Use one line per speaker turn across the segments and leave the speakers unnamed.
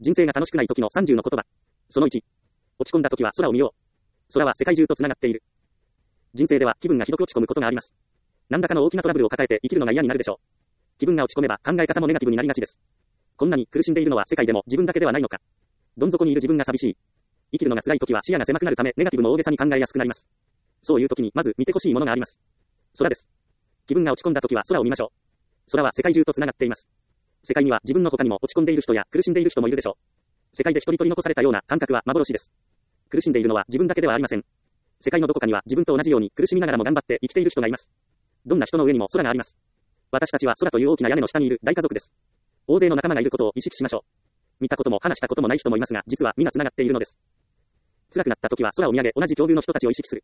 人生が楽しくない時の30の言葉。その1。落ち込んだ時は空を見よう。空は世界中とつながっている。人生では気分がひどく落ち込むことがあります。何らかの大きなトラブルを抱えて生きるのが嫌になるでしょう。気分が落ち込めば考え方もネガティブになりがちです。こんなに苦しんでいるのは世界でも自分だけではないのか。どん底にいる自分が寂しい。生きるのが辛い時は視野が狭くなるためネガティブも大げさに考えやすくなります。そういう時にまず見てほしいものがあります。空です。気分が落ち込んだ時は空を見ましょう。空は世界中とつながっています。世界には自分の他にも落ち込んでいる人や苦しんでいる人もいるでしょう。世界で一人取り残されたような感覚は幻です。苦しんでいるのは自分だけではありません。世界のどこかには自分と同じように苦しみながらも頑張って生きている人がいます。どんな人の上にも空があります。私たちは空という大きな屋根の下にいる大家族です。大勢の仲間がいることを意識しましょう。見たことも話したこともない人もいますが、実は皆つながっているのです。辛くなった時は空を見上げ同じ境遇の人たちを意識する。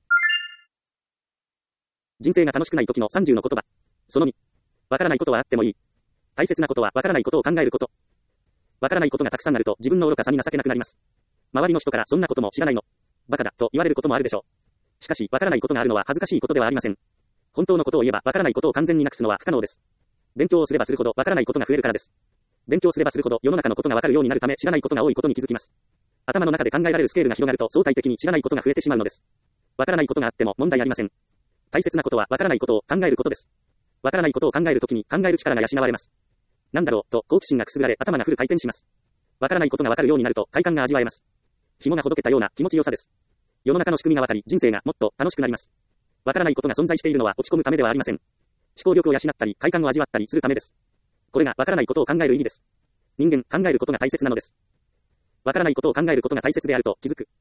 人生が楽しくない時の30の言葉。その2。わからないことはあってもいい。大切なことはわからないことを考えること。わからないことがたくさんあると自分の愚かさに情けなくなります。周りの人からそんなことも知らないの。バカだと言われることもあるでしょう。しかし、わからないことがあるのは恥ずかしいことではありません。本当のことを言えばわからないことを完全になくすのは不可能です。勉強をすればするほどわからないことが増えるからです。勉強すればするほど世の中のことがわかるようになるため知らないことが多いことに気づきます。頭の中で考えられるスケールが広がると相対的に知らないことが増えてしまうのです。わからないことがあっても問題ありません。大切なことはわからないことを考えることです。わからないことを考えるときに考える力が養われます。なんだろうと好奇心がくすぐられ頭がフル回転します。わからないことがわかるようになると快感が味わえます。紐がほどけたような気持ちよさです。世の中の仕組みがわかり人生がもっと楽しくなります。わからないことが存在しているのは落ち込むためではありません。思考力を養ったり快感を味わったりするためです。これがわからないことを考える意義です。人間、考えることが大切なのです。わからないことを考えることが大切であると気づく。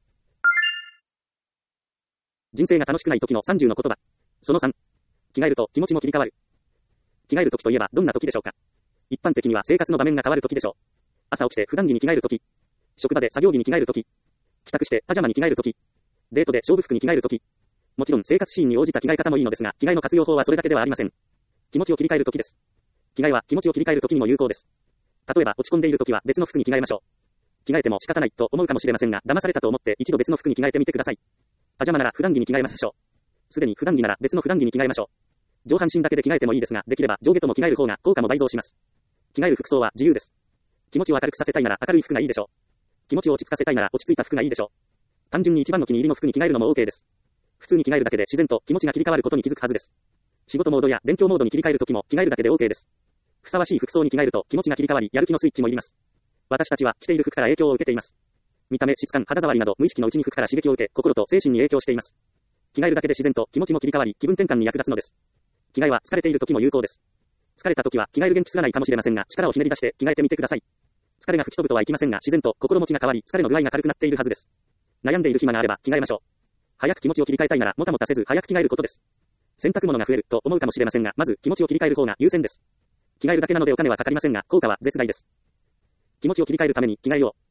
人生が楽しくない時の30の言葉。その3。着替えると気持ちも切り替わる。着替える時といえばどんな時でしょうか。一般的には生活の場面が変わる時でしょう。朝起きて普段着に着替える時。職場で作業着に着替える時。帰宅してパジャマに着替える時。デートで勝負服に着替える時。もちろん生活シーンに応じた着替え方もいいのですが、着替えの活用法はそれだけではありません。気持ちを切り替える時です。着替えは気持ちを切り替える時にも有効です。例えば落ち込んでいる時は別の服に着替えましょう。着替えても仕方ないと思うかもしれませんが、騙されたと思って一度別の服に着替えてみてください。パジャマなら普段着に着替えましょう。すでに普段着なら別の普段着に着替えましょう。上半身だけで着替えてもいいですが、できれば上下とも着替える方が効果も倍増します。着替える服装は自由です。気持ちを明るくさせたいなら明るい服がいいでしょう。気持ちを落ち着かせたいなら落ち着いた服がいいでしょう。単純に一番の気に入りの服に着替えるのも OK です。普通に着替えるだけで自然と気持ちが切り替わることに気づくはずです。仕事モードや勉強モードに切り替えるときも着替えるだけで OK です。ふさわしい服装に着替えると気持ちが切り替わり、やる気のスイッチもいります。私たちは着ている服から影響を受けています。見た目、質感、肌触りなど無意識のうちに服から刺激を受け、心と精神に影響しています。着替えるだけで自然と気持ちも切り替わり、気分転換に役立つのです。着替えは疲れている時も有効です。疲れた時は着替える元気すらないかもしれませんが、力をひねり出して着替えてみてください。疲れが吹き飛ぶとはいきませんが、自然と心持ちが変わり、疲れの具合が軽くなっているはずです。悩んでいる暇があれば着替えましょう。早く気持ちを切り替えたいならもたもたせず早く着替えることです。洗濯物が増えると思うかもしれませんが、まず気持ちを切り替える方が優先です。着替えるだけなのでお金はかかりませんが、効果は絶大です。気持ちを切り替えるために着替えよう。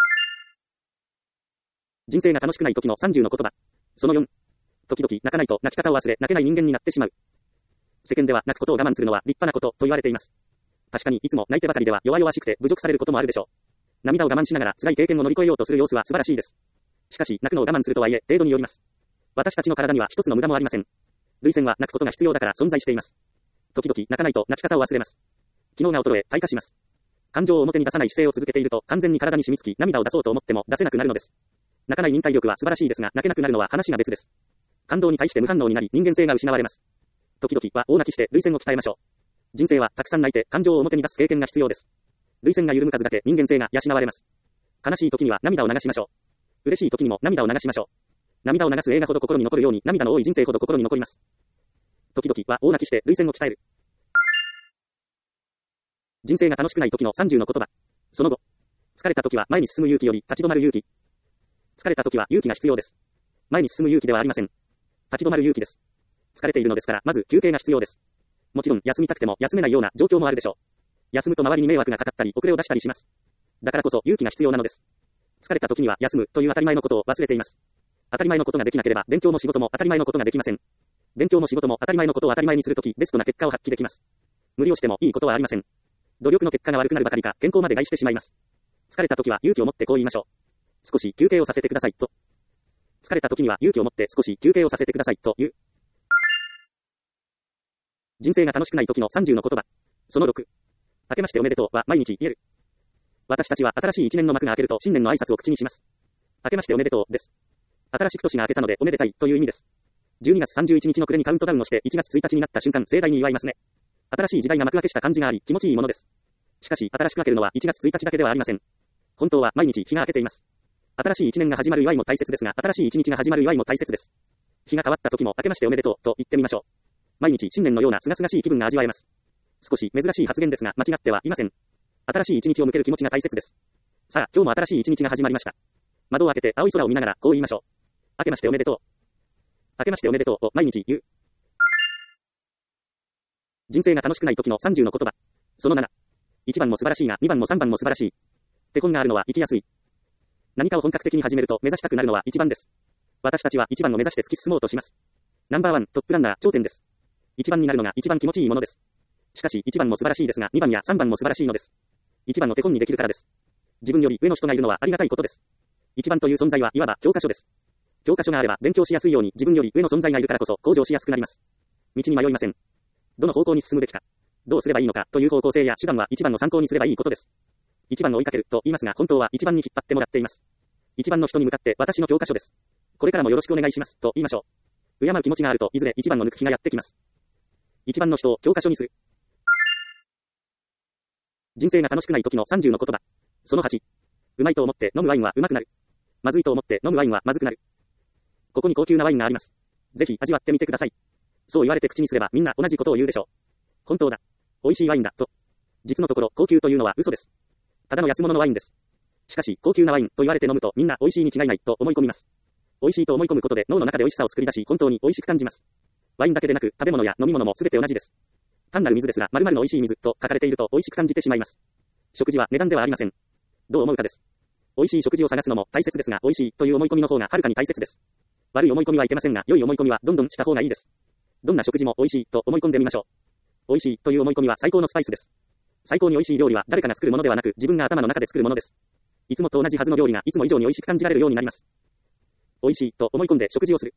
人生が楽しくない時の30の言葉。その4。時々泣かないと泣き方を忘れ、泣けない人間になってしまう。世間では泣くことを我慢するのは立派なことと言われています。確かにいつも泣いてばかりでは弱々しくて侮辱されることもあるでしょう。涙を我慢しながら辛い経験を乗り越えようとする様子は素晴らしいです。しかし泣くのを我慢するとはいえ程度によります。私たちの体には一つの無駄もありません。涙腺は泣くことが必要だから存在しています。時々泣かないと泣き方を忘れます。機能が衰え退化します。感情を表に出さない姿勢を続けていると完全に体に染み付き涙を出そうと思っても出せなくなるのです。泣かない忍耐力は素晴らしいですが泣けなくなるのは話が別です。感動に対して無反応になり人間性が失われます。時々は大泣きして涙腺を鍛えましょう。人生はたくさん泣いて感情を表に出す経験が必要です。涙腺が緩む数だけ人間性が養われます。悲しい時には涙を流しましょう。嬉しい時にも涙を流しましょう。涙を流す映画ほど心に残るように涙の多い人生ほど心に残ります。時々は大泣きして涙腺を鍛える。人生が楽しくない時の30の言葉。その後。疲れた時は前に進む勇気より立ち止まる勇気。疲れた時は勇気が必要です。前に進む勇気ではありません。立ち止まる勇気です。疲れているのですから、まず休憩が必要です。もちろん休みたくても休めないような状況もあるでしょう。休むと周りに迷惑がかかったり遅れを出したりします。だからこそ勇気が必要なのです。疲れた時には休むという当たり前のことを忘れています。当たり前のことができなければ勉強も仕事も当たり前のことができません。勉強も仕事も当たり前のことを当たり前にするときベストな結果を発揮できます。無理をしてもいいことはありません。努力の結果が悪くなるばかりか健康まで害してしまいます。疲れた時は勇気を持ってこう言いましょう。少し休憩をさせてくださいと。疲れた時には勇気を持って少し休憩をさせてくださいと言う。人生が楽しくない時の30の言葉。その6。明けましておめでとうは毎日言える。 私たちは新しい一年の幕が開けると新年の挨拶を口にします。明けましておめでとうです。新しく年が明けたのでおめでたいという意味です。12月31日の暮れにカウントダウンをして1月1日になった瞬間盛大に祝いますね。新しい時代が幕開けした感じがあり気持ちいいものです。しかし新しく開けるのは1月1日だけではありません。本当は毎日日が明けています。新しい一年が始まる祝いも大切ですが、新しい一日が始まる祝いも大切です。日が変わった時も明けましておめでとうと言ってみましょう。毎日新年のような清々しい気分が味わえます。少し珍しい発言ですが間違ってはいません。新しい一日を向ける気持ちが大切です。さあ、今日も新しい一日が始まりました。窓を開けて青い空を見ながらこう言いましょう。明けましておめでとう。明けましておめでとうを毎日言う。人生が楽しくない時の30の言葉。その7。1番も素晴らしいが2番も3番も素晴らしい。手本があるのは生きやすい。何かを本格的に始めると目指したくなるのは1番です。私たちは1番を目指して突き進もうとします。ナンバーワン、トップランナー、頂点です。1番になるのが一番気持ちいいものです。しかし1番も素晴らしいですが2番や3番も素晴らしいのです。1番の手本にできるからです。自分より上の人がいるのはありがたいことです。1番という存在はいわば教科書です。教科書があれば勉強しやすいように自分より上の存在がいるからこそ向上しやすくなります。道に迷いません。どの方向に進むべきか、どうすればいいのかという方向性や手段は1番の参考にすればいいことです。1番を追いかけると言いますが本当は1番に引っ張ってもらっています。1番の人に向かって私の教科書です。これからもよろしくお願いしますと言いましょう。敬う気持ちがあるといずれ1番の抜く日がやってきます。1番の人を教科書にする。人生が楽しくない時の30の言葉。その8。うまいと思って飲むワインはうまくなる。まずいと思って飲むワインはまずくなる。ここに高級なワインがあります。ぜひ味わってみてください。そう言われて口にすればみんな同じことを言うでしょう。本当だ。美味しいワインだと。実のところ高級というのは嘘です。ただの安物のワインです。しかし高級なワインと言われて飲むとみんな美味しいに違いないと思い込みます。美味しいと思い込むことで脳の中で美味しさを作り出し本当に美味しく感じます。ワインだけでなく食べ物や飲み物もすべて同じです。単なる水ですが〇〇の美味しい水と書かれていると美味しく感じてしまいます。食事は値段ではありません。どう思うかです。美味しい食事を探すのも大切ですが美味しいという思い込みの方がはるかに大切です。悪い思い込みはいけませんが良い思い込みはどんどんした方がいいです。どんな食事も美味しいと思い込んでみましょう。美味しいという思い込みは最高のスパイスです。最高に美味しい料理は誰かが作るものではなく自分が頭の中で作るものです。いつもと同じはずの料理がいつも以上に美味しく感じられるようになります。美味しいと思い込んで食事をする。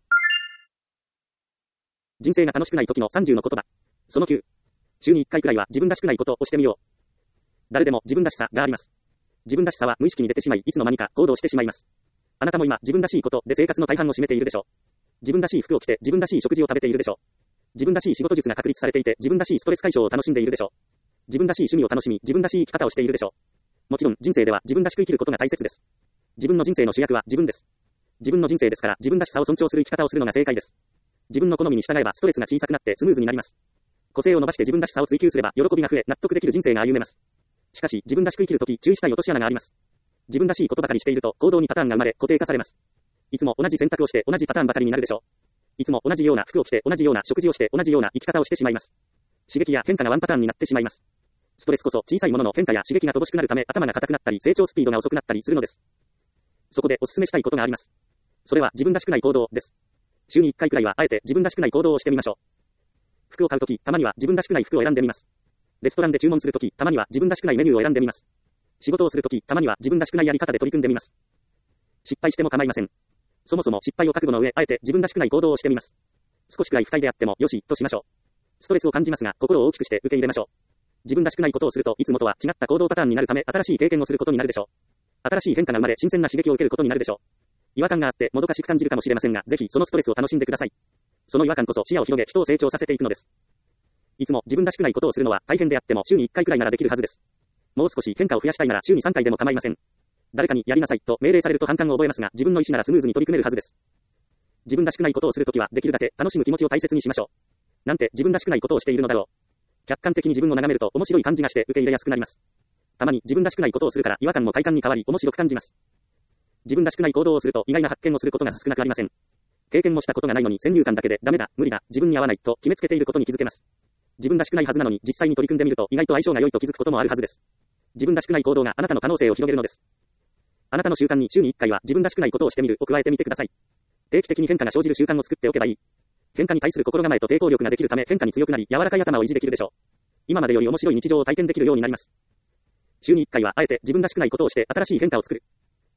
人生が楽しくない時の30の言葉。その9。週に1回くらいは自分らしくないことをしてみよう。誰でも自分らしさがあります。自分らしさは無意識に出てしまいいつの間にか行動してしまいます。あなたも今自分らしいことで生活の大半を占めているでしょう。自分らしい服を着て自分らしい食事を食べているでしょう。自分らしい仕事術が確立されていて自分らしいストレス解消を楽しんでいるでしょう。自分らしい趣味を楽しみ自分らしい生き方をしているでしょう。もちろん人生では自分らしく生きることが大切です。自分の人生の主役は自分です。自分の人生ですから自分らしさを尊重する生き方をするのが正解です。自分の好みに従えばストレスが小さくなってスムーズになります。個性を伸ばして自分らしさを追求すれば喜びが増え納得できる人生が歩めます。しかし自分らしく生きるとき注意したい落とし穴があります。自分らしいことばかりしていると行動にパターンが生まれ固定化されます。いつも同じ選択をして同じパターンばかりになるでしょう。いつも同じような服を着て同じような食事をして同じような生き方をしてしまいます。刺激や変化がワンパターンになってしまいます。ストレスこそ小さいものの変化や刺激が乏しくなるため頭が硬くなったり成長スピードが遅くなったりするのです。そこでお勧めしたいことがあります。それは自分らしくない行動です。週に1回くらいはあえて自分らしくない行動をしてみましょう。服を買うときたまには自分らしくない服を選んでみます。レストランで注文するときたまには自分らしくないメニューを選んでみます。仕事をするときたまには自分らしくないやり方で取り組んでみます。失敗しても構いません。そもそも失敗を覚悟の上あえて自分らしくない行動をしてみます。少しくらい不快であってもよしとしましょう。ストレスを感じますが心を大きくして受け入れましょう。自分らしくないことをするといつもとは違った行動パターンになるため新しい経験をすることになるでしょう。新しい変化が生まれ新鮮な刺激を受けることになるでしょう。違和感があってもどかしく感じるかもしれませんがぜひそのストレスを楽しんでください。その違和感こそ視野を広げ人を成長させていくのです。いつも自分らしくないことをするのは大変であっても週に1回くらいならできるはずです。もう少し変化を増やしたいなら週に3回でも構いません。誰かにやりなさいと命令されると反感を覚えますが自分の意思ならスムーズに取り組めるはずです。自分らしくないことをするときはできるだけ楽しむ気持ちを大切にしましょう。なんて自分らしくないことをしているのだろう。客観的に自分を眺めると面白い感じがして受け入れやすくなります。たまに自分らしくないことをするから違和感も快感に変わり面白く感じます。自分らしくない行動をすると意外な発見をすることが少なくありません。経験もしたことがないのに先入観だけでダメだ、無理だ、自分に合わないと決めつけていることに気づけます。自分らしくないはずなのに実際に取り組んでみると意外と相性が良いと気づくこともあるはずです。自分らしくない行動があなたの可能性を広げるのです。あなたの習慣に週に1回は自分らしくないことをしてみるを加えてみてください。定期的に変化が生じる習慣を作っておけばいい。変化に対する心構えと抵抗力ができるため変化に強くなり柔らかい頭を維持できるでしょう。今までより面白い日常を体験できるようになります。週に1回はあえて自分らしくないことをして新しい変化を作る。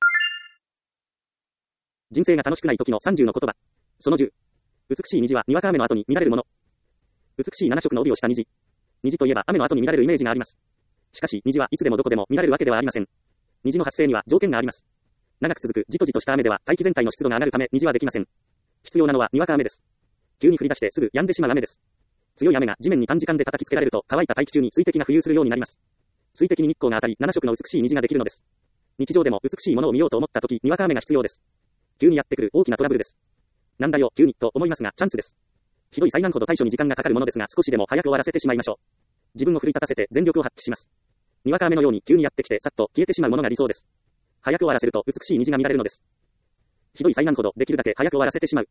人生が楽しくない時の30の言葉。その10。美しい虹はにわか雨の後に見られるもの。美しい7色の帯をした虹。虹といえば雨の後に見られるイメージがあります。 しかし、虹はいつでもどこでも見られるわけではありません。虹の発生には条件があります。長く続くじとじとした雨では大気全体の湿度が上がるため虹はできません。必要なのはにわか雨です。急に降り出してすぐ止んでしまう雨です。強い雨が地面に短時間で叩きつけられると乾いた大気中に水滴が浮遊するようになります。水滴に日光が当たり7色の美しい虹ができるのです。日常でも美しいものを見ようと思った時にわか雨が必要です。急にやってくる大きなトラブルです。なんだよ急にと思いますがチャンスです。ひどい災難ほど対処に時間がかかるものですが少しでも早く終わらせてしまいましょう。自分を奮い立たせて全力を発揮します。にわか雨のように急にやってきてさっと消えてしまうものが理想です。早く終わらせると美しい虹が見られるのです。ひどい災難ほどできるだけ早く終わらせてしまう。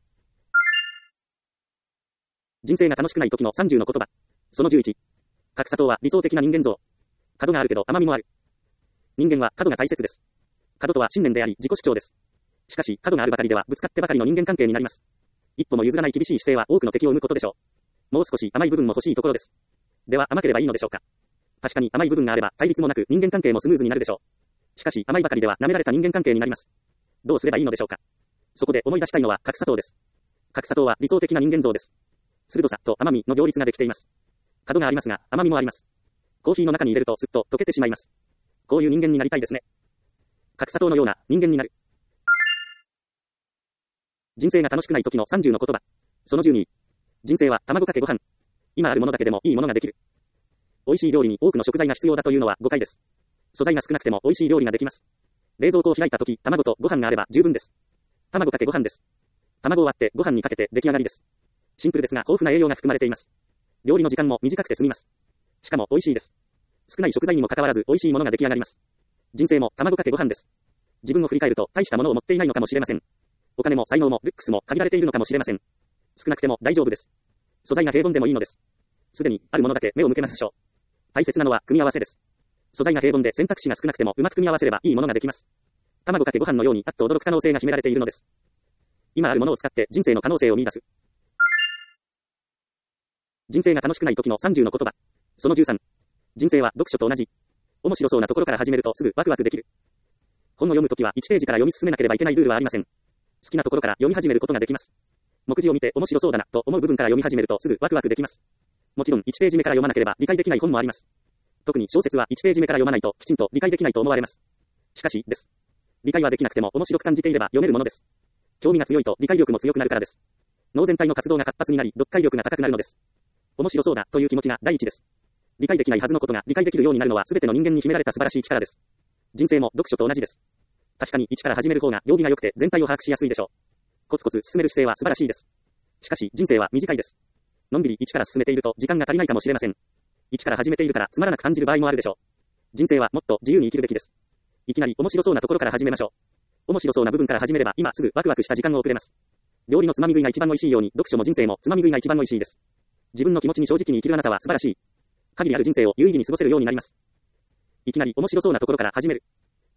人生が楽しくない時の30の言葉。その11。格差とは理想的な人間像。角があるけど甘みもある。人間は角が大切です。角とは信念であり自己主張です。しかし角があるばかりではぶつかってばかりの人間関係になります。一歩も譲らない厳しい姿勢は多くの敵を生むことでしょう。もう少し甘い部分も欲しいところです。では甘ければいいのでしょうか。確かに甘い部分があれば対立もなく人間関係もスムーズになるでしょう。しかし甘いばかりでは舐められた人間関係になります。どうすればいいのでしょうか。そこで思い出したいのは格差とです。格差とは理想的な人間像です。鋭さと甘みの両立ができています。角がありますが甘みもあります。コーヒーの中に入れるとすっと溶けてしまいます。こういう人間になりたいですね。格差とのような人間になる。人生が楽しくない時の30の言葉。その12。人生は卵かけご飯。今あるものだけでもいいものができる。美味しい料理に多くの食材が必要だというのは誤解です。素材が少なくても美味しい料理ができます。冷蔵庫を開いた時、卵とご飯があれば十分です。卵かけご飯です。卵を割ってご飯にかけて出来上がりです。シンプルですが豊富な栄養が含まれています。料理の時間も短くて済みます。しかも美味しいです。少ない食材にもかかわらず美味しいものが出来上がります。人生も卵かけご飯です。自分を振り返ると大したものを持っていないのかもしれません。お金も才能もルックスも限られているのかもしれません。少なくても大丈夫です。素材が平凡でもいいのです。すでにあるものだけ目を向けましょう。大切なのは組み合わせです。素材が平凡で選択肢が少なくてもうまく組み合わせればいいものができます。卵かけご飯のようにあっと驚く可能性が秘められているのです。今あるものを使って人生の可能性を見出す。人生が楽しくない時の30の言葉。その13。人生は読書と同じ。面白そうなところから始めるとすぐワクワクできる。本を読むときは1ページから読み進めなければいけないルールはありません。好きなところから読み始めることができます。目次を見て面白そうだなと思う部分から読み始めるとすぐワクワクできます。もちろん1ページ目から読まなければ理解できない本もあります。特に小説は1ページ目から読まないときちんと理解できないと思われます。しかしです。理解はできなくても面白く感じていれば読めるものです。興味が強いと理解力も強くなるからです。脳全体の活動が活発になり読解力が高くなるのです。面白そうだという気持ちが第一です。理解できないはずのことが理解できるようになるのは全ての人間に秘められた素晴らしい力です。人生も読書と同じです。確かに1から始める方が曜日が良くて全体を把握しやすいでしょう。コツコツ進める姿勢は素晴らしいです。しかし人生は短いです。のんびり1から進めていると時間が足りないかもしれません。1から始めているからつまらなく感じる場合もあるでしょう。人生はもっと自由に生きるべきです。いきなり面白そうなところから始めましょう。面白そうな部分から始めれば今すぐワクワクした時間を送れます。料理のつまみ食いが一番美味しいように読書も人生もつまみ食いが一番美味しいです。自分の気持ちに正直に生きるあなたは素晴らしい。限りある人生を有意義に過ごせるようになります。いきなり面白そうなところから始める。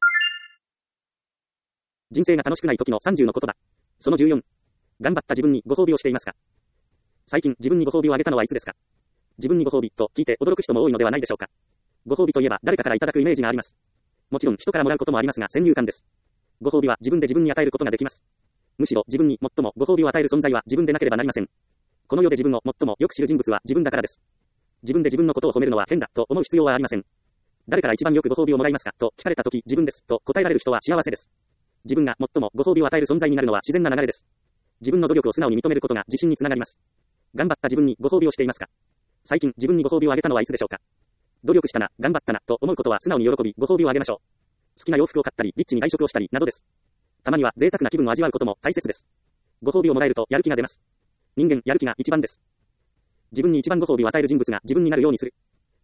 人生が楽しくない時の30の言葉。その14。頑張った自分にご褒美をしていますか。最近自分にご褒美をあげたのはいつですか。自分にご褒美と聞いて驚く人も多いのではないでしょうか。ご褒美といえば誰かからいただくイメージがあります。もちろん人からもらうこともありますが先入観です。ご褒美は自分で自分に与えることができます。むしろ自分に最もご褒美を与える存在は自分でなければなりません。この世で自分を最もよく知る人物は自分だからです。自分で自分のことを褒めるのは変だと思う必要はありません。誰から一番よくご褒美をもらいますかと聞かれたとき自分ですと答えられる人は幸せです。自分が最もご褒美を与える存在になるのは自然な流れです。自分の努力を素直に認めることが自信につながります。頑張った自分にご褒美をしていますか。最近自分にご褒美をあげたのはいつでしょうか。努力したな、頑張ったなと思うことは素直に喜びご褒美をあげましょう。好きな洋服を買ったりリッチに外食をしたりなどです。たまには贅沢な気分を味わうことも大切です。ご褒美をもらえるとやる気が出ます。人間やる気が一番です。自分に一番ご褒美を与える人物が自分になるようにする。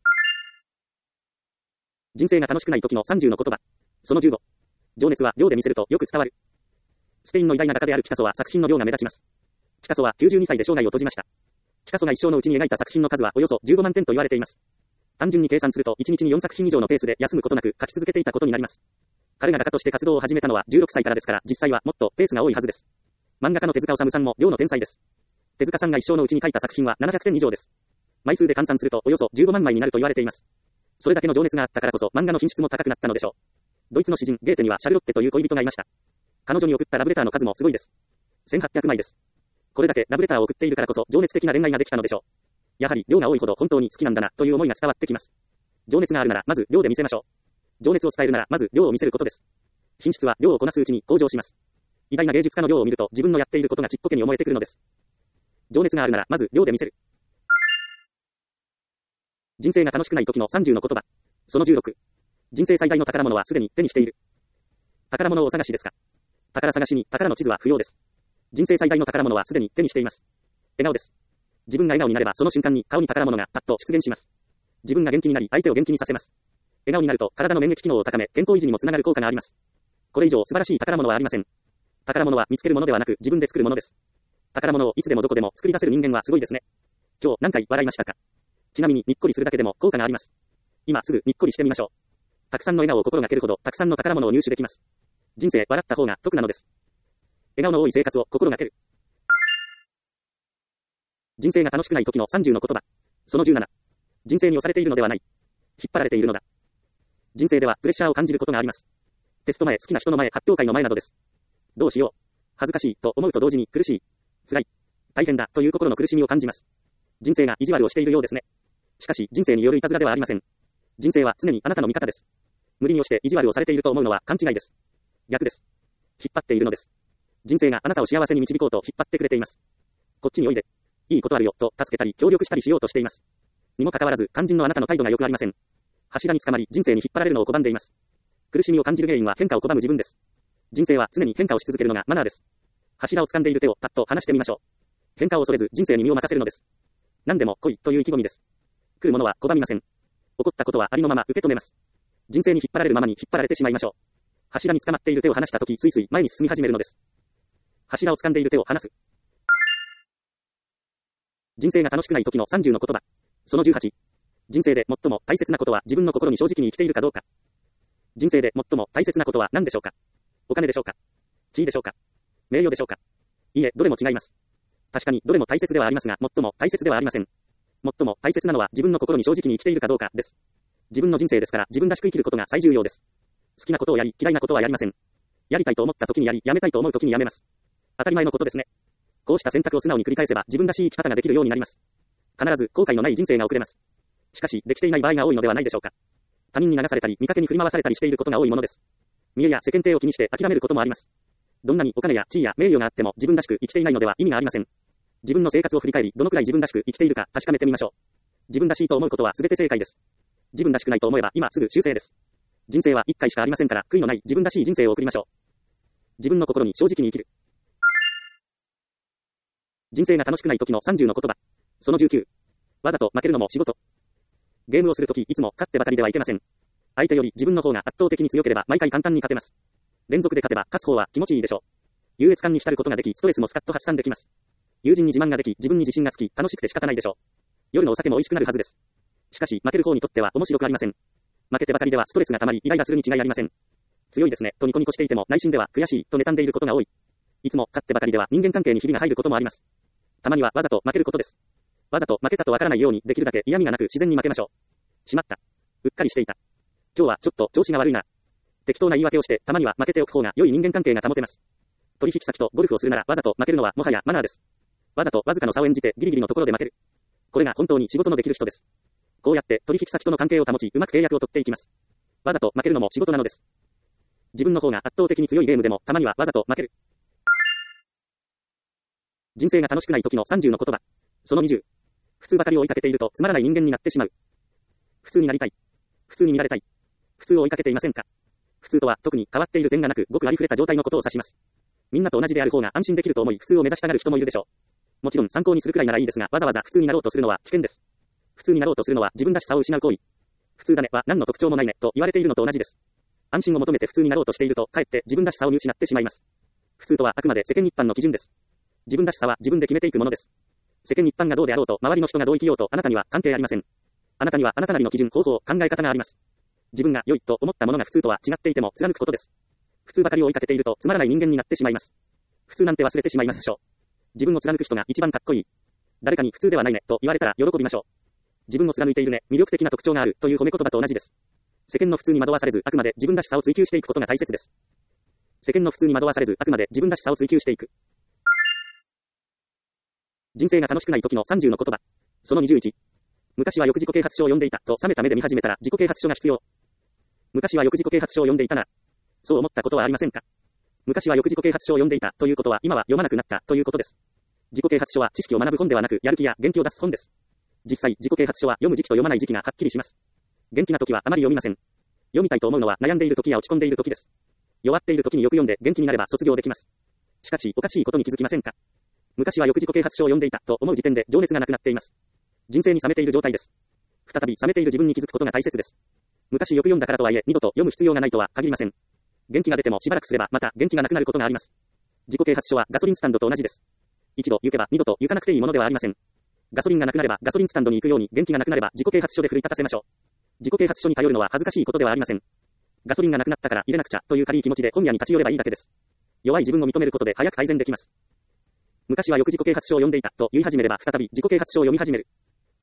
人生が楽しくない時の30の言葉。その15。情熱は量で見せるとよく伝わる。スペインの偉大な画家であるピカソは作品の量が目立ちます。ピカソは92歳で生涯を閉じました。ピカソが一生のうちに描いた作品の数はおよそ15万点と言われています。単純に計算すると1日に4作品以上のペースで休むことなく描き続けていたことになります。彼が画家として活動を始めたのは16歳からですから実際はもっとペースが多いはずです。漫画家の手塚治虫さんも量の天才です。手塚さんが一生のうちに描いた作品は700点以上です。枚数で換算するとおよそ15万枚になると言われています。それだけの情熱があったからこそ漫画の品質も高くなったのでしょう。ドイツの詩人ゲーテにはシャルロッテという恋人がいました。彼女に送ったラブレターの数もすごいです。1800枚です。これだけラブレターを送っているからこそ情熱的な恋愛ができたのでしょう。やはり量が多いほど本当に好きなんだなという思いが伝わってきます。 情熱があるなら、まず量で見せましょう。情熱を伝えるなら、まず量を見せることです。品質は量をこなすうちに向上します。偉大な芸術家の量を見ると、自分のやっていることがちっぽけに思えてくるのです。情熱があるなら、まず量で見せる。人生が楽しくない時の30の言葉。その16。人生最大の宝物はすでに手にしている。宝物をお探しですか？宝探しに宝の地図は不要です。人生最大の宝物はすでに手にしています。笑顔です。自分が笑顔になればその瞬間に顔に宝物がパッと出現します。自分が元気になり相手を元気にさせます。笑顔になると体の免疫機能を高め健康維持にもつながる効果があります。これ以上素晴らしい宝物はありません。宝物は見つけるものではなく自分で作るものです。宝物をいつでもどこでも作り出せる人間はすごいですね。今日何回笑いましたか？ちなみににっこりするだけでも効果があります。今すぐにっこりしてみましょう。たくさんの笑顔を心がけるほどたくさんの宝物を入手できます。人生笑った方が得なのです。笑顔の多い生活を心がける。人生が楽しくない時の30の言葉。その17。人生に押されているのではない。引っ張られているのだ。人生ではプレッシャーを感じることがあります。テスト前、好きな人の前、発表会の前などです。どうしよう。恥ずかしいと思うと同時に苦しい。辛い。大変だという心の苦しみを感じます。人生が意地悪をしているようですね。しかし人生によるいたずらではありません。人生は常にあなたの味方です。無理に押して意地悪をされていると思うのは勘違いです。逆です。引っ張っているのです。人生があなたを幸せに導こうと引っ張ってくれています。こっちにおいで。いいことあるよと助けたり協力したりしようとしています。にもかかわらず肝心のあなたの態度が良くありません。柱につかまり人生に引っ張られるのを拒んでいます。苦しみを感じる原因は変化を拒む自分です。人生は常に変化をし続けるのがマナーです。柱を掴んでいる手をパッと離してみましょう。変化を恐れず人生に身を任せるのです。何でも来いという意気込みです。来るものは拒みません。起こったことはありのまま受け止めます。人生に引っ張られるままに引っ張られてしまいましょう。柱に捕まっている手を離したとき、スイスイ前に進み始めるのです。柱を掴んでいる手を離す。人生が楽しくない時の30の言葉。その18。人生で最も大切なことは自分の心に正直に生きているかどうか。人生で最も大切なことは何でしょうか？お金でしょうか？地位でしょうか？名誉でしょうか？いいえ、どれも違います。確かにどれも大切ではありますが、最も大切ではありません。最も大切なのは自分の心に正直に生きているかどうかです。自分の人生ですから自分らしく生きることが最重要です。好きなことをやり、嫌いなことはやりません。やりたいと思った時にやり、やめたいと思う時にやめます。当たり前のことですね。こうした選択を素直に繰り返せば自分らしい生き方ができるようになります。必ず後悔のない人生が送れます。しかし、できていない場合が多いのではないでしょうか。他人に流されたり、見かけに振り回されたりしていることが多いものです。見栄や世間体を気にして諦めることもあります。どんなにお金や地位や名誉があっても自分らしく生きていないのでは意味がありません。自分の生活を振り返り、どのくらい自分らしく生きているか確かめてみましょう。自分らしいと思うことは全て正解です。自分らしくないと思えば今すぐ修正です。人生は一回しかありませんから、悔いのない自分らしい人生を送りましょう。自分の心に正直に生きる。人生が楽しくない時の30の言葉。その19。わざと負けるのも仕事。ゲームをするときいつも勝ってばかりではいけません。相手より自分の方が圧倒的に強ければ毎回簡単に勝てます。連続で勝てば勝つ方は気持ちいいでしょう。優越感に浸ることができ、ストレスもスカッと発散できます。友人に自慢ができ、自分に自信がつき、楽しくて仕方ないでしょう。夜のお酒も美味しくなるはずです。しかし、負ける方にとっては面白くありません。負けてばかりではストレスが溜まり、イライラするに違いありません。強いですね、とニコニコしていても内心では悔しい、と妬んでいることが多い。いつも勝ってばかりでは人間関係にひびが入ることもあります。たまにはわざと負けることです。わざと負けたとわからないようにできるだけ嫌味がなく自然に負けましょう。しまった。うっかりしていた。今日はちょっと調子が悪いな。適当な言い訳をしてたまには負けておく方が良い人間関係が保てます。取引先とゴルフをするならわざと負けるのはもはやマナーです。わざとわずかの差を演じてギリギリのところで負ける。これが本当に仕事のできる人です。こうやって取引先との関係を保ち、うまく契約を取っていきます。わざと負けるのも仕事なのです。自分の方が圧倒的に強いゲームでもたまにはわざと負ける。人生が楽しくない時の30の言葉。その20。普通ばかり追いかけているとつまらない人間になってしまう。普通になりたい。普通に見られたい。普通を追いかけていませんか？普通とは特に変わっている点がなく、ごくありふれた状態のことを指します。みんなと同じである方が安心できると思い、普通を目指したがる人もいるでしょう。もちろん参考にするくらいならいいですが、わざわざ普通になろうとするのは危険です。普通になろうとするのは自分らしさを失う行為。普通だねは何の特徴もないねと言われているのと同じです。安心を求めて普通になろうとしていると、かえって自分らしさを見失ってしまいます。普通とはあくまで世間一般の基準です。自分らしさは自分で決めていくものです。世間一般がどうであろうと、周りの人がどう生きようと、あなたには関係ありません。あなたにはあなたなりの基準、方法、考え方があります。自分が良いと思ったものが普通とは違っていても貫くことです。普通ばかり追いかけているとつまらない人間になってしまいます。普通なんて忘れてしまいましょう。自分を貫く人が一番かっこいい。誰かに普通ではないねと言われたら喜びましょう。自分を貫いているね、魅力的な特徴があるという褒め言葉と同じです。世間の普通に惑わされず、あくまで自分らしさを追求していくことが大切です。世間の普通に惑わされず、あくまで自分らしさを追求していく。人生が楽しくない時の30の言葉。その21。 昔はよく自己啓発書を読んでいたと冷めた目で見始めたら自己啓発書が必要。昔はよく自己啓発書を読んでいたなら、そう思ったことはありませんか？昔はよく自己啓発書を読んでいたということは今は読まなくなったということです。自己啓発書は知識を学ぶ本ではなくやる気や元気を出す本です。実際自己啓発書は読む時期と読まない時期がはっきりします。元気な時はあまり読みません。読みたいと思うのは悩んでいる時や落ち込んでいる時です。弱っている時によく読んで元気になれば卒業できます。しかしおかしいことに気づきませんか？昔はよく自己啓発書を読んでいたと思う時点で情熱がなくなっています。人生に冷めている状態です。再び冷めている自分に気づくことが大切です。昔よく読んだからとはいえ二度と読む必要がないとは限りません。元気が出てもしばらくすればまた元気がなくなることがあります。自己啓発書はガソリンスタンドと同じです。一度行けば二度と行かなくていいものではありません。ガソリンがなくなればガソリンスタンドに行くように元気がなくなれば自己啓発書で奮い立たせましょう。自己啓発書に頼るのは恥ずかしいことではありません。ガソリンがなくなったから入れなくちゃという軽い気持ちで本屋に立ち寄ればいいだけです。弱い自分を認めることで早く改善できます。昔はよく自己啓発書を読んでいたと言い始めれば再び自己啓発書を読み始める。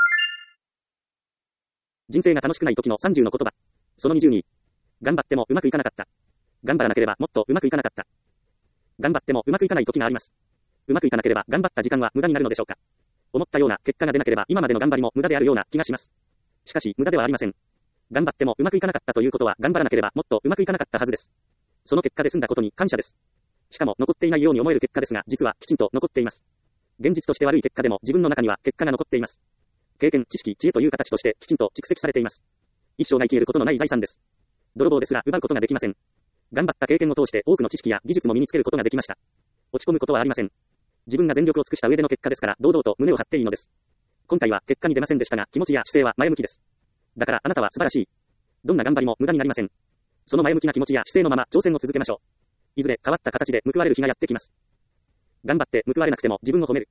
人生が楽しくない時の30の言葉。その20に、頑張ってもうまくいかなかった。頑張らなければもっとうまくいかなかった。頑張ってもうまくいかない時があります。うまくいかなければ頑張った時間は無駄になるのでしょうか。思ったような結果が出なければ今までの頑張りも無駄であるような気がします。しかし無駄ではありません。頑張ってもうまくいかなかったということは頑張らなければもっとうまくいかなかったはずです。その結果で済んだことに感謝です。しかも残っていないように思える結果ですが実はきちんと残っています。現実として悪い結果でも自分の中には結果が残っています。経験、知識、知恵という形としてきちんと蓄積されています。一生が生きることのない財産です。泥棒ですら奪うことができません。頑張った経験を通して多くの知識や技術も身につけることができました。落ち込むことはありません。自分が全力を尽くした上での結果ですから堂々と胸を張っていいのです。今回は結果に出ませんでしたが気持ちや姿勢は前向きです。だからあなたは素晴らしい。どんな頑張りも無駄になりません。その前向きな気持ちや姿勢のまま挑戦を続けましょう。いずれ変わった形で報われる日がやってきます。頑張って報われなくても自分を褒める。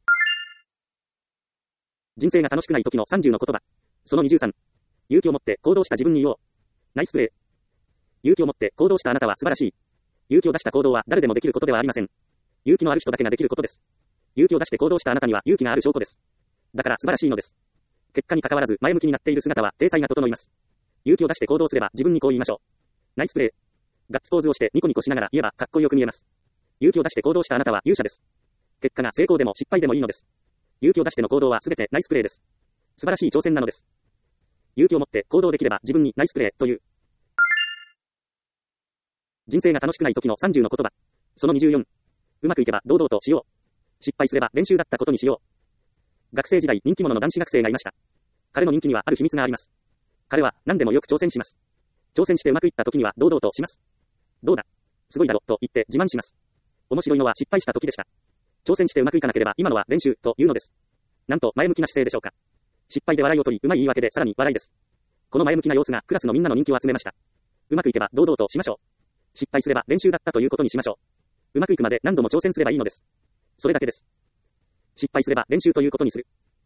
人生が楽しくない時の30の言葉。その23。勇気を持って行動した自分に言おう。ナイスプレー。勇気を持って行動したあなたは素晴らしい。勇気を出した行動は誰でもできることではありません。勇気のある人だけができることです。勇気を出して行動したあなたには勇気がある証拠です。だから素晴らしいのです。結果に関わらず前向きになっている姿は体裁が整います。勇気を出して行動すれば自分にこう言いましょう。ナイスプレー。ガッツポーズをしてニコニコしながら言えばかっこよく見えます。勇気を出して行動したあなたは勇者です。結果が成功でも失敗でもいいのです。勇気を出しての行動はすべてナイスプレーです。素晴らしい挑戦なのです。勇気を持って行動できれば自分にナイスプレーという。人生が楽しくない時の30の言葉。その24。うまくいけば堂々としよう。失敗すれば練習だったことにしよう。学生時代人気者の男子学生がいました。彼の人気にはある秘密があります。彼は何でもよく挑戦します。挑戦してうまくいった時には堂々とします。どうだ、すごいだろと言って自慢します。面白いのは失敗した時でした。挑戦してうまくいかなければ今のは練習というのです。なんと前向きな姿勢でしょうか。失敗で笑いを取りうまい言い訳でさらに笑いです。この前向きな様子がクラスのみんなの人気を集めました。うまくいけば堂々としましょう。失敗すれば練習だったということにしましょう。うまくいくまで何度も挑戦すればいいのです。それだけです。失敗すれば練習ということにする。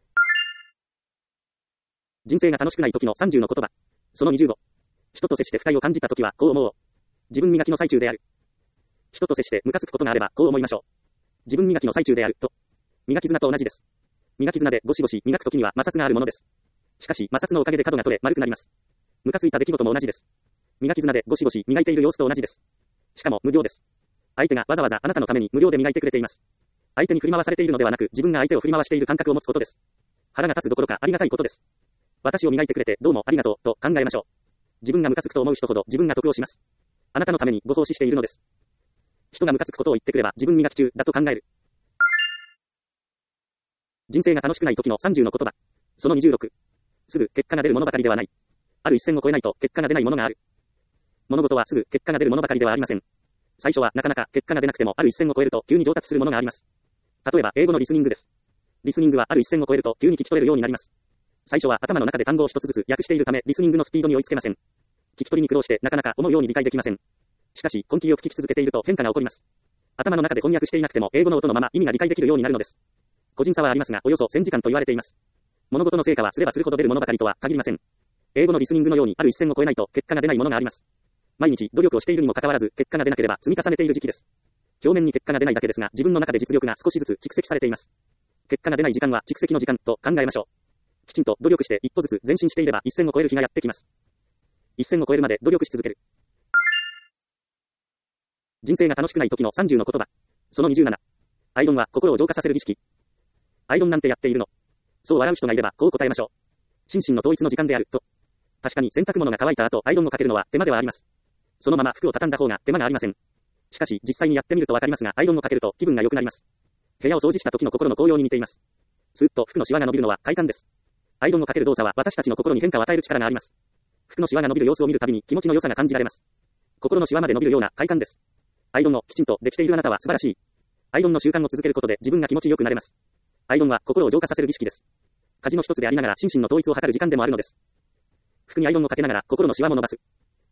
人生が楽しくない時の30の言葉。その25。人と接して不快を感じた時はこう思おう。自分磨きの最中である。人と接してムカつくことがあればこう思いましょう。自分磨きの最中であると。磨き綱と同じです。磨き綱でゴシゴシ磨く時には摩擦があるものです。しかし摩擦のおかげで角が取れ丸くなります。ムカついた出来事も同じです。磨き綱でゴシゴシ磨いている様子と同じです。しかも無料です。相手がわざわざあなたのために無料で磨いてくれています。相手に振り回されているのではなく自分が相手を振り回している感覚を持つことです。腹が立つどころかありがたいことです。私を磨いてくれてどうもありがとうと考えましょう。自分がムカつくと思う人ほど自分が得をします。あなたのためにご奉仕しているのです。人がムカつくことを言ってくれば自分磨き中だと考える。人生が楽しくない時の30の言葉。その26。すぐ結果が出るものばかりではない。ある一線を越えないと結果が出ないものがある。物事はすぐ結果が出るものばかりではありません。最初はなかなか結果が出なくてもある一線を越えると急に上達するものがあります。例えば英語のリスニングです。リスニングはある一線を越えると急に聞き取れるようになります。最初は頭の中で単語を一つずつ訳しているためリスニングのスピードに追いつけません。聞き取りに苦労してなかなか思うように理解できません。しかし根気よく聞き続けていると変化が起こります。頭の中で翻訳していなくても英語の音のまま意味が理解できるようになるのです。個人差はありますがおよそ1000時間と言われています。物事の成果はすればするほど出るものばかりとは限りません。英語のリスニングのようにある一線を越えないと結果が出ないものがあります。毎日努力をしているにもかかわらず結果が出なければ積み重ねている時期です。表面に結果が出ないだけですが自分の中で実力が少しずつ蓄積されています。結果が出ない時間は蓄積の時間と考えましょう。きちんと努力して一歩ずつ前進していれば一線を越える日がやってきます。一線を越えるまで努力し続ける。人生が楽しくない時の30の言葉。その27。アイロンは心を浄化させる儀式。アイロンなんてやっているの。そう笑う人がいればこう答えましょう。 心身の統一の時間である、と。確かに洗濯物が乾いた後、アイロンをかけるのは手間ではあります。そのまま服を畳んだ方が手間がありません。しかし、実際にやってみるとわかりますが、アイロンをかけると気分が良くなります。部屋を掃除した時の心の高揚に似ています。スーッと服のシワが伸びるのは快感です。アイロンをかける動作は私たちの心に変化を与える力があります。服のシワが伸びる様子を見るたびに気持ちの良さが感じられます。心のシワまで伸びるような快感です。アイロンのきちんとできているあなたは素晴らしい。アイロンの習慣を続けることで自分が気持ちよくなれます。アイロンは心を浄化させる儀式です。家事の一つでありながら心身の統一を図る時間でもあるのです。服にアイロンをかけながら心のシワも伸ばす。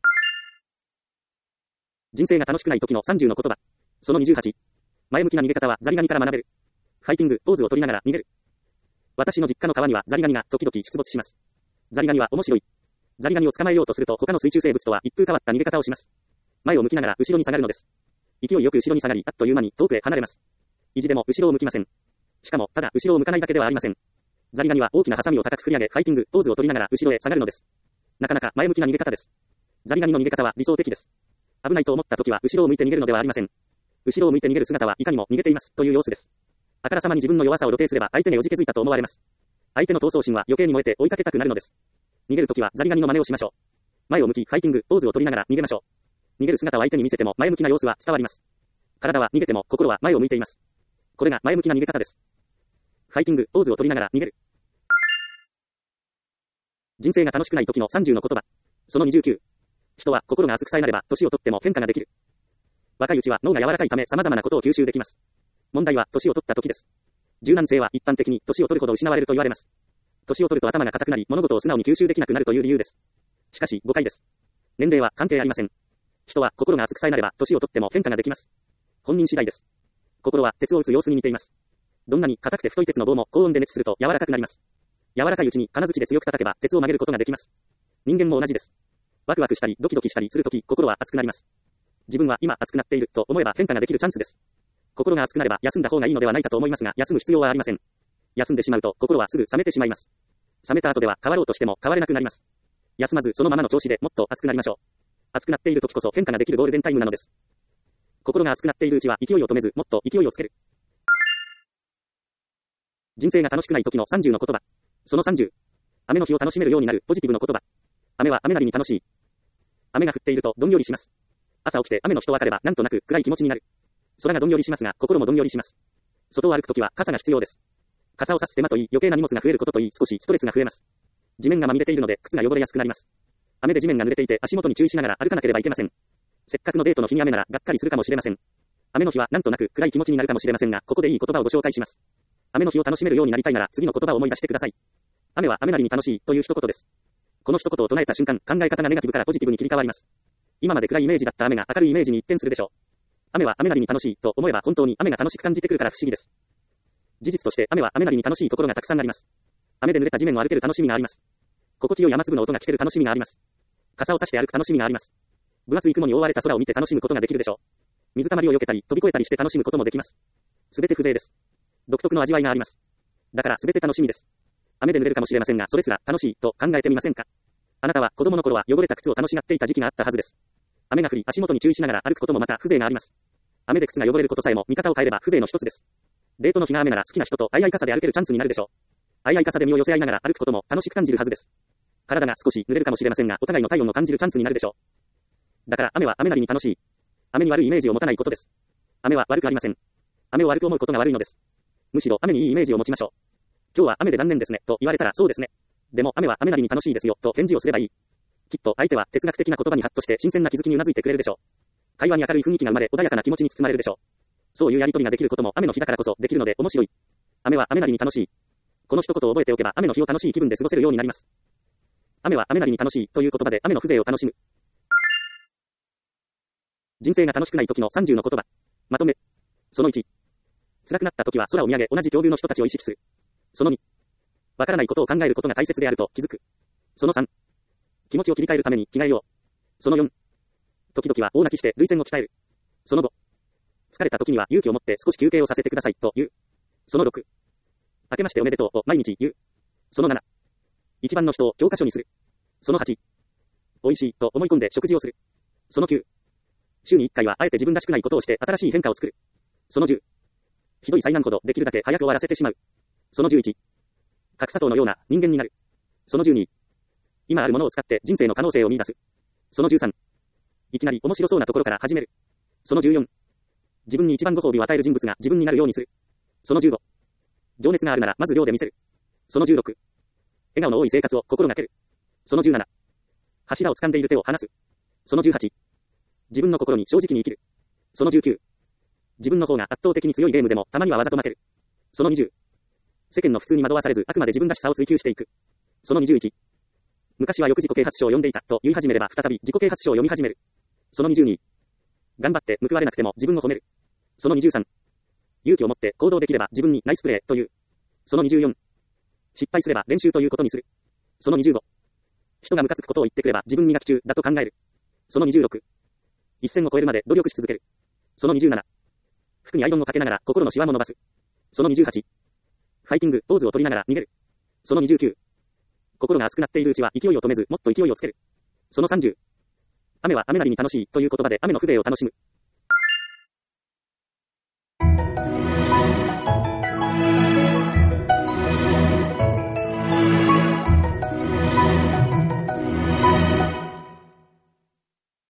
人生が楽しくない時の30の言葉。その28。前向きな逃げ方はザリガニから学べる。ファイティング、ポーズを取りながら逃げる。私の実家の川にはザリガニが時々出没します。ザリガニは面白い。ザリガニを捕まえようとすると他の水中生物とは一風変わった逃げ方をします。前を向きながら後ろに下がるのです。勢いよく後ろに下がり、あっという間に遠くへ離れます。意地でも後ろを向きません。しかも、ただ後ろを向かないだけではありません。ザリガニは大きなハサミを高く振り上げ、ファイティング、ポーズを取りながら後ろへ下がるのです。なかなか前向きな逃げ方です。ザリガニの逃げ方は理想的です。危ないと思った時は後ろを向いて逃げるのではありません。後ろを向いて逃げる姿はいかにも逃げていますという様子です。あからさまに自分の弱さを露呈すれば相手におじけづいたと思われます。相手の闘争心は余計に燃えて追いかけたくなるのです。逃げるときはザリガニの真似をしましょう。前を向き、ファイティング、ポーズを取りながら逃げましょう。逃げる姿を相手に見せても前向きな様子は伝わります。体は逃げても心は前を向いています。これが前向きな逃げ方です。ファイティング、ポーズを取りながら逃げる。人生が楽しくない時の30の言葉。その29。人は心が熱くさえなれば年を取っても変化ができる。若いうちは脳が柔らかいため様々なことを吸収できます。問題は年を取った時です。柔軟性は一般的に年を取るほど失われると言われます。年を取ると頭が硬くなり物事を素直に吸収できなくなるという理由です。しかし誤解です。年齢は関係ありません。人は心が熱くさえなれば年を取っても変化ができます。本人次第です。心は鉄を打つ様子に似ています。どんなに硬くて太い鉄の棒も高温で熱すると柔らかくなります。柔らかいうちに金槌で強く叩けば鉄を曲げることができます。人間も同じです。ワクワクしたりドキドキしたりするとき心は熱くなります。自分は今熱くなっていると思えば変化ができるチャンスです。心が熱くなれば休んだ方がいいのではないかと思いますが休む必要はありません。休んでしまうと心はすぐ冷めてしまいます。冷めた後では変わろうとしても変われなくなります。休まずそのままの調子でもっと熱くなりましょう。熱くなっている時こそ変化ができるゴールデンタイムなのです。心が熱くなっているうちは勢いを止めずもっと勢いをつける。人生が楽しくない時の30の言葉。その30。雨の日を楽しめるようになるポジティブの言葉。雨は雨なりに楽しい。雨が降っているとどんよりします。朝起きて雨の日と分かればなんとなく暗い気持ちになる。空がどんよりしますが心もどんよりします。外を歩くときは傘が必要です。傘を差す手間といい余計な荷物が増えることといい少しストレスが増えます。地面がまみれているので靴が汚れやすくなります。雨で地面が濡れていて足元に注意しながら歩かなければいけません。せっかくのデートの日に雨ならがっかりするかもしれません。雨の日はなんとなく暗い気持ちになるかもしれませんがここでいい言葉をご紹介します。雨の日を楽しめるようになりたいなら次の言葉を思い出してください。雨は雨なりに楽しいという一言です。この一言を唱えた瞬間考え方がネガティブからポジティブに切り替わります。今まで暗いイメージだった雨が明るいイメージに一転するでしょう。雨は雨なりに楽しいと思えば本当に雨が楽しく感じてくるから不思議です。事実として雨は雨なりに楽しいところがたくさんあります。雨で濡れた地面を歩ける楽しみがあります。心地よい雨粒の音が聞ける楽しみがあります。傘を差して歩く楽しみがあります。分厚い雲に覆われた空を見て楽しむことができるでしょう。水たまりを避けたり飛び越えたりして楽しむこともできます。すべて風情です。独特の味わいがあります。だからすべて楽しみです。雨で濡れるかもしれませんがそれすら楽しいと考えてみませんか。あなたは子供の頃は汚れた靴を楽しがっていた時期があったはずです。雨が降り足元に注意しながら歩くこともまた風情があります。雨で靴が汚れることさえも見方を変えれば風情の一つです。デートの日が雨なら好きな人と相合い傘で歩けるチャンスになるでしょう。相合い傘で身を寄せ合いながら歩くことも楽しく感じるはずです。体が少し濡れるかもしれませんがお互いの体温を感じるチャンスになるでしょう。だから雨は雨なりに楽しい。雨に悪いイメージを持たないことです。雨は悪くありません。雨を悪く思うことが悪いのです。むしろ雨にいいイメージを持ちましょう。今日は雨で残念ですねと言われたらそうですね。でも雨は雨なりに楽しいですよと返事をすればいい。きっと相手は哲学的な言葉にハッとして新鮮な気づきに頷いてくれるでしょう。会話に明るい雰囲気が生まれ穏やかな気持ちに包まれるでしょう。そういうやりとりができることも雨の日だからこそできるので面白い。雨は雨なりに楽しい。この一言を覚えておけば雨の日を楽しい気分で過ごせるようになります。雨は雨なりに楽しいという言葉で雨の風情を楽しむ。人生が楽しくない時の30の言葉。まとめ。その1。辛くなった時は空を見上げ同じ境遇の人たちを意識する。その2。わからないことを考えることが大切であると気づく。その3。気持ちを切り替えるために着替えよう。その4。時々は大泣きして涙腺を鍛える。その5。疲れた時には勇気を持って少し休憩をさせてくださいと言う。その6。明けましておめでとうを毎日言う。その7。一番の人を教科書にする。その8。美味しいと思い込んで食事をする。その9。週に1回はあえて自分らしくないことをして新しい変化を作る。その10。ひどい災難ほどできるだけ早く終わらせてしまう。その11。格差党のような人間になる。 その12、今あるものを使って人生の可能性を見出す。その13、いきなり面白そうなところから始める。その14、自分に一番ご褒美を与える人物が自分になるようにする。その15、情熱があるならまず量で見せる。その16、笑顔の多い生活を心がける。その17、柱を掴んでいる手を離す。その18、自分の心に正直に生きる。その19、自分の方が圧倒的に強いゲームでもたまにはわざと負ける。その20、世間の普通に惑わされずあくまで自分らしさを追求していく。その21、昔はよく自己啓発書を読んでいたと言い始めれば再び自己啓発書を読み始める。その22、頑張って報われなくても自分を褒める。その23、勇気を持って行動できれば自分にナイスプレーという。その24、失敗すれば練習ということにする。その25、人がムカつくことを言ってくれば自分磨き中だと考える。その26、一線を越えるまで努力し続ける。その27、服にアイロンをかけながら心のシワも伸ばす。その28、ファイティング、ポーズを取りながら逃げる。その29、心が熱くなっているうちは勢いを止めずもっと勢いをつける。その30、雨は雨なりに楽しいという言葉で雨の風情を楽しむ。